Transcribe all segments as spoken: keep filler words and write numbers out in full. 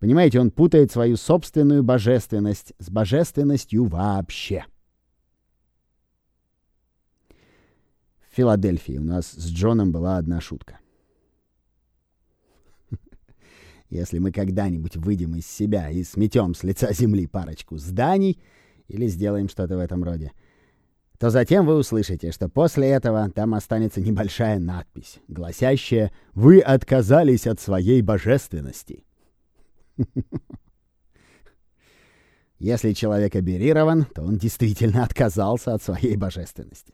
Понимаете, он путает свою собственную божественность с божественностью вообще. В Филадельфии у нас с Джоном была одна шутка. Если мы когда-нибудь выйдем из себя и сметем с лица земли парочку зданий или сделаем что-то в этом роде, то затем вы услышите, что после этого там останется небольшая надпись, гласящая «Вы отказались от своей божественности». Если человек оперирован, то он действительно отказался от своей божественности.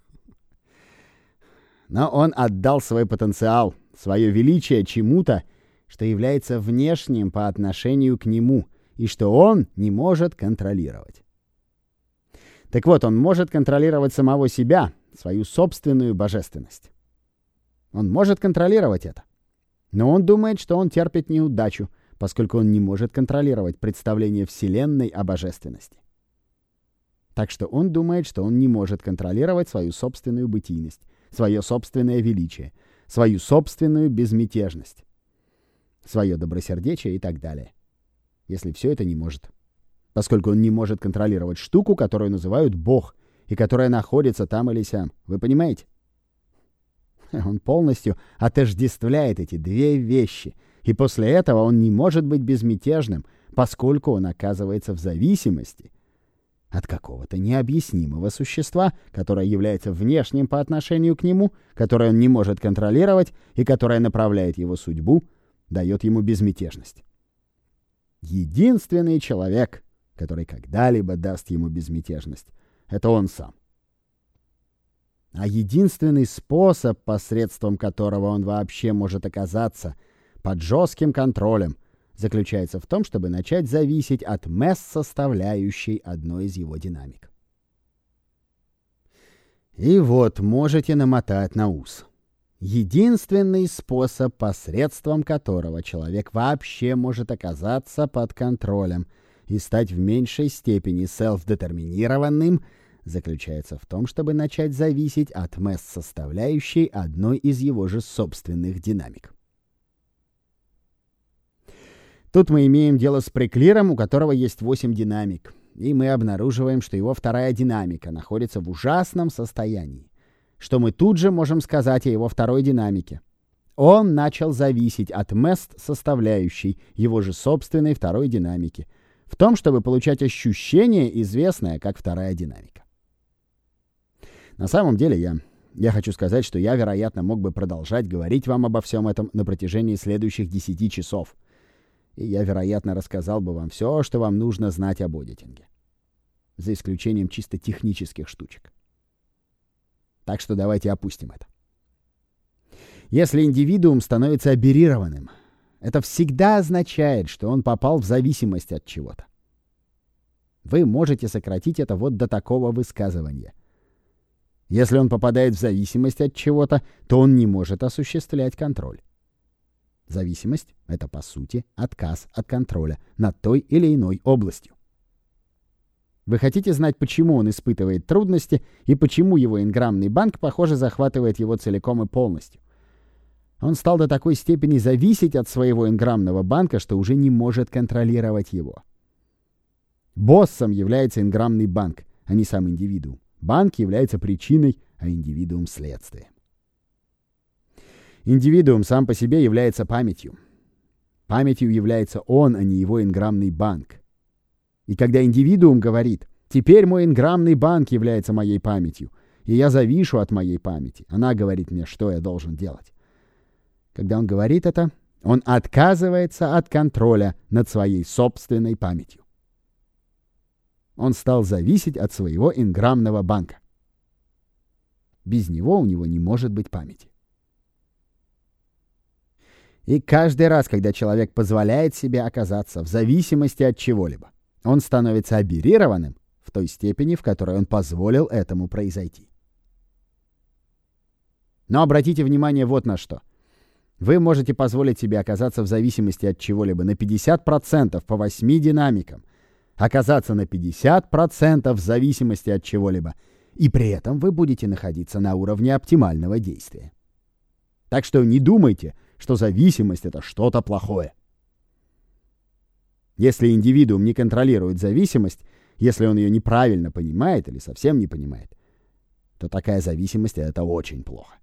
Но он отдал свой потенциал, свое величие чему-то, что является внешним по отношению к нему, и что он не может контролировать. Так вот, он может контролировать самого себя, свою собственную божественность. Он может контролировать это. Но он думает, что он терпит неудачу, поскольку он не может контролировать представление Вселенной о божественности. Так что он думает, что он не может контролировать свою собственную бытийность, свое собственное величие, свою собственную безмятежность, свое добросердечие и так далее. Если все это не может. Поскольку он не может контролировать штуку, которую называют Бог, и которая находится там или сям. Вы понимаете? Он полностью отождествляет эти две вещи, и после этого он не может быть безмятежным, поскольку он оказывается в зависимости от какого-то необъяснимого существа, которое является внешним по отношению к нему, которое он не может контролировать и которое направляет его судьбу, дает ему безмятежность. Единственный человек, который когда-либо даст ему безмятежность, это он сам. А единственный способ, посредством которого он вообще может оказаться под жестким контролем, заключается в том, чтобы начать зависеть от месс-составляющей одной из его динамик. И вот можете намотать на ус. Единственный способ, посредством которого человек вообще может оказаться под контролем и стать в меньшей степени селф-детерминированным, заключается в том, чтобы начать зависеть от месс-составляющей одной из его же собственных динамик. Тут мы имеем дело с приклиром, у которого есть восемь динамик, и мы обнаруживаем, что его вторая динамика находится в ужасном состоянии. Что мы тут же можем сказать о его второй динамике. Он начал зависеть от мест-составляющей его же собственной второй динамики, в том, чтобы получать ощущение, известное как вторая динамика. На самом деле я, я хочу сказать, что я, вероятно, мог бы продолжать говорить вам обо всем этом на протяжении следующих десяти часов. И я, вероятно, рассказал бы вам все, что вам нужно знать об одитинге. За исключением чисто технических штучек. Так что давайте опустим это. Если индивидуум становится аберрированным, это всегда означает, что он попал в зависимость от чего-то. Вы можете сократить это вот до такого высказывания. Если он попадает в зависимость от чего-то, то он не может осуществлять контроль. Зависимость — это, по сути, отказ от контроля над той или иной областью. Вы хотите знать, почему он испытывает трудности и почему его инграммный банк, похоже, захватывает его целиком и полностью? Он стал до такой степени зависеть от своего инграммного банка, что уже не может контролировать его. Боссом является инграммный банк, а не сам индивидуум. Банк является причиной, а индивидуум — следствием. Индивидуум сам по себе является памятью. Памятью является он, а не его инграммный банк. И когда индивидуум говорит: «Теперь мой инграммный банк является моей памятью, и я завишу от моей памяти», она говорит мне, что я должен делать. Когда он говорит это, он отказывается от контроля над своей собственной памятью. Он стал зависеть от своего инграммного банка. Без него у него не может быть памяти. И каждый раз, когда человек позволяет себе оказаться в зависимости от чего-либо, он становится аберрированным в той степени, в которой он позволил этому произойти. Но обратите внимание вот на что. Вы можете позволить себе оказаться в зависимости от чего-либо на пятьдесят процентов по восьми динамикам, оказаться на пятьдесят процентов в зависимости от чего-либо, и при этом вы будете находиться на уровне оптимального действия. Так что не думайте, что зависимость — это что-то плохое. Если индивидуум не контролирует зависимость, если он ее неправильно понимает или совсем не понимает, то такая зависимость — это очень плохо.